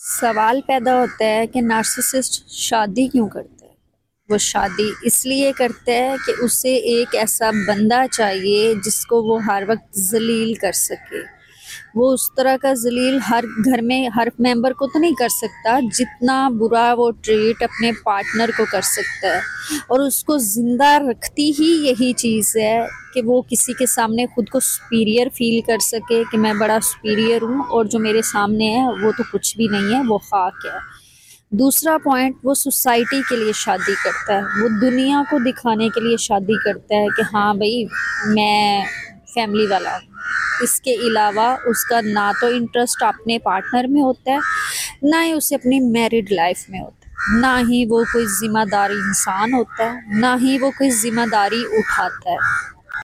सवाल पैदा होता है कि नार्सिसिस्ट शादी क्यों करता है। वो शादी इसलिए करता है कि उसे एक ऐसा बंदा चाहिए जिसको वो हर वक्त जलील कर सके। वो उस तरह का जलील हर घर में हर मेंबर को तो नहीं कर सकता जितना बुरा वो ट्रीट अपने पार्टनर को कर सकता है। और उसको ज़िंदा रखती ही यही चीज़ है कि वो किसी के सामने खुद को सुपीरियर फील कर सके कि मैं बड़ा सुपीरियर हूँ और जो मेरे सामने है वो तो कुछ भी नहीं है, वो खाक है। दूसरा पॉइंट, वो सोसाइटी के लिए शादी करता है, वो दुनिया को दिखाने के लिए शादी करता है कि हाँ भाई मैं फैमिली वाला हूँ। इसके अलावा उसका ना तो इंटरेस्ट अपने पार्टनर में होता है, ना ही उसे अपनी मैरिड लाइफ में होता है, ना ही वो कोई ज़िम्मेदार इंसान होता है, ना ही वो कोई ज़िम्मेदारी उठाता है।